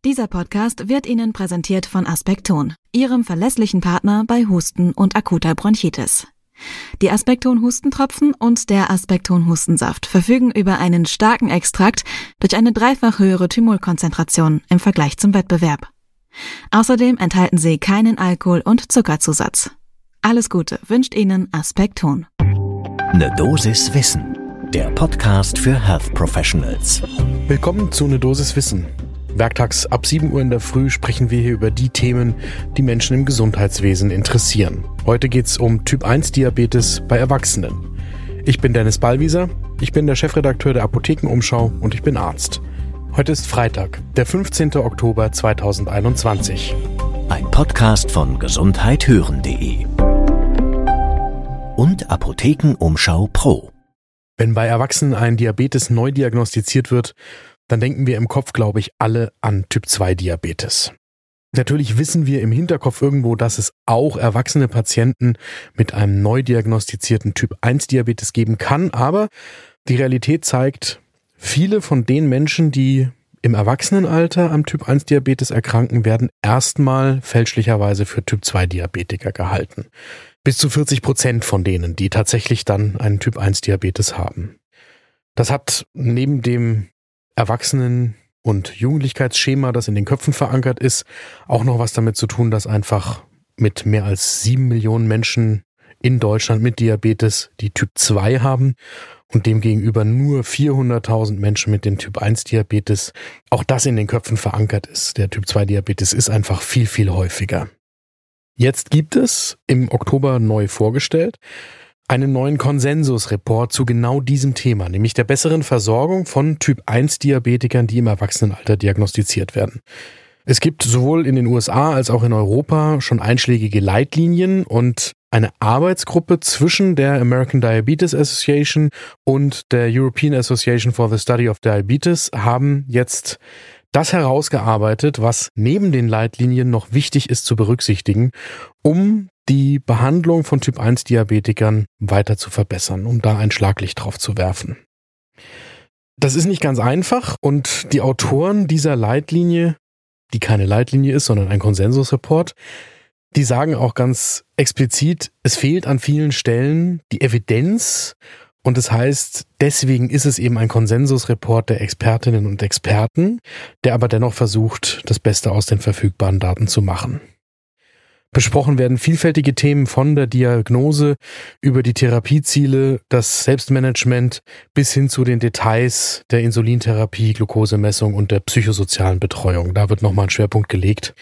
Dieser Podcast wird Ihnen präsentiert von Aspecton, Ihrem verlässlichen Partner bei Husten und akuter Bronchitis. Die Aspecton-Hustentropfen und der Aspecton-Hustensaft verfügen über einen starken Extrakt durch eine dreifach höhere Thymolkonzentration im Vergleich zum Wettbewerb. Außerdem enthalten sie keinen Alkohol- und Zuckerzusatz. Alles Gute wünscht Ihnen Aspecton. Ne Dosis Wissen, der Podcast für Health Professionals. Willkommen zu Ne Dosis Wissen. Werktags ab 7 Uhr in der Früh sprechen wir hier über die Themen, die Menschen im Gesundheitswesen interessieren. Heute geht's um Typ-1-Diabetes bei Erwachsenen. Ich bin Dennis Ballwieser, ich bin der Chefredakteur der Apothekenumschau und ich bin Arzt. Heute ist Freitag, der 15. Oktober 2021. Ein Podcast von gesundheithören.de und Apothekenumschau Pro. Wenn bei Erwachsenen ein Diabetes neu diagnostiziert wird, dann denken wir im Kopf, glaube ich, alle an Typ-2-Diabetes. Natürlich wissen wir im Hinterkopf irgendwo, dass es auch erwachsene Patienten mit einem neu diagnostizierten Typ-1-Diabetes geben kann, aber die Realität zeigt, viele von den Menschen, die im Erwachsenenalter am Typ-1-Diabetes erkranken, werden erstmal fälschlicherweise für Typ-2-Diabetiker gehalten. Bis zu 40% von denen, die tatsächlich dann einen Typ-1-Diabetes haben. Das hat neben dem Erwachsenen- und Jugendlichkeitsschema, das in den Köpfen verankert ist, auch noch was damit zu tun, dass einfach mit mehr als 7 Millionen Menschen in Deutschland mit Diabetes die Typ 2 haben und demgegenüber nur 400.000 Menschen mit dem Typ 1 Diabetes, auch das in den Köpfen verankert ist. Der Typ 2 Diabetes ist einfach viel, viel häufiger. Jetzt gibt es im Oktober neu vorgestellt einen neuen Konsensusreport zu genau diesem Thema, nämlich der besseren Versorgung von Typ-1-Diabetikern, die im Erwachsenenalter diagnostiziert werden. Es gibt sowohl in den USA als auch in Europa schon einschlägige Leitlinien und eine Arbeitsgruppe zwischen der American Diabetes Association und der European Association for the Study of Diabetes haben jetzt das herausgearbeitet, was neben den Leitlinien noch wichtig ist zu berücksichtigen, um die Behandlung von Typ-1-Diabetikern weiter zu verbessern, um da ein Schlaglicht drauf zu werfen. Das ist nicht ganz einfach und die Autoren dieser Leitlinie, die keine Leitlinie ist, sondern ein Konsensusreport, die sagen auch ganz explizit, es fehlt an vielen Stellen die Evidenz und das heißt, deswegen ist es eben ein Konsensusreport der Expertinnen und Experten, der aber dennoch versucht, das Beste aus den verfügbaren Daten zu machen. Besprochen werden vielfältige Themen von der Diagnose über die Therapieziele, das Selbstmanagement bis hin zu den Details der Insulintherapie, Glukosemessung und der psychosozialen Betreuung. Da wird nochmal ein Schwerpunkt gelegt.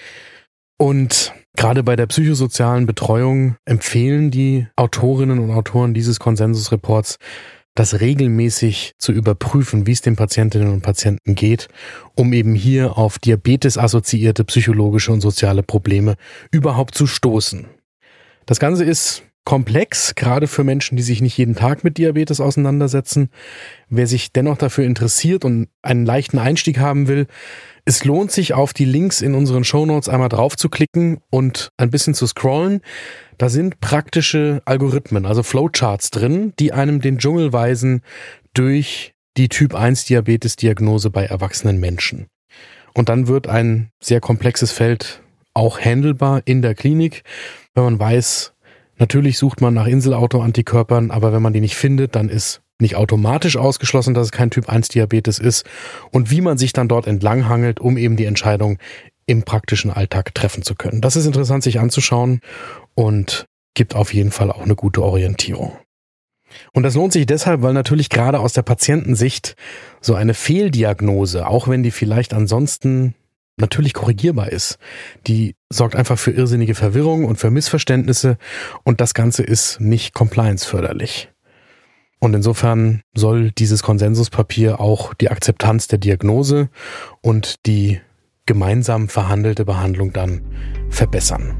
Und gerade bei der psychosozialen Betreuung empfehlen die Autorinnen und Autoren dieses Konsensusreports, das regelmäßig zu überprüfen, wie es den Patientinnen und Patienten geht, um eben hier auf Diabetes-assoziierte psychologische und soziale Probleme überhaupt zu stoßen. Das Ganze ist komplex, gerade für Menschen, die sich nicht jeden Tag mit Diabetes auseinandersetzen. Wer sich dennoch dafür interessiert und einen leichten Einstieg haben will, es lohnt sich, auf die Links in unseren Shownotes einmal drauf zu klicken und ein bisschen zu scrollen. Da sind praktische Algorithmen, also Flowcharts drin, die einem den Dschungel weisen durch die Typ-1-Diabetes-Diagnose bei erwachsenen Menschen. Und dann wird ein sehr komplexes Feld auch handelbar in der Klinik, wenn man weiß, natürlich sucht man nach Inselauto-Antikörpern, aber wenn man die nicht findet, dann ist nicht automatisch ausgeschlossen, dass es kein Typ-1-Diabetes ist und wie man sich dann dort entlanghangelt, um eben die Entscheidung im praktischen Alltag treffen zu können. Das ist interessant, sich anzuschauen und gibt auf jeden Fall auch eine gute Orientierung. Und das lohnt sich deshalb, weil natürlich gerade aus der Patientensicht so eine Fehldiagnose, auch wenn die vielleicht ansonsten natürlich korrigierbar ist, die sorgt einfach für irrsinnige Verwirrung und für Missverständnisse und das Ganze ist nicht compliance-förderlich. Und insofern soll dieses Konsensuspapier auch die Akzeptanz der Diagnose und die gemeinsam verhandelte Behandlung dann verbessern.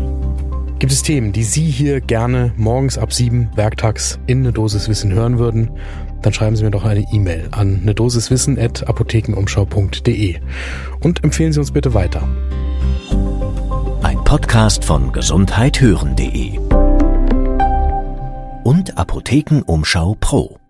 Gibt es Themen, die Sie hier gerne morgens ab 7 werktags in Ne Dosis Wissen hören würden, dann schreiben Sie mir doch eine E-Mail an nedosiswissen@apothekenumschau.de und empfehlen Sie uns bitte weiter. Ein Podcast von gesundheithören.de und Apothekenumschau Pro.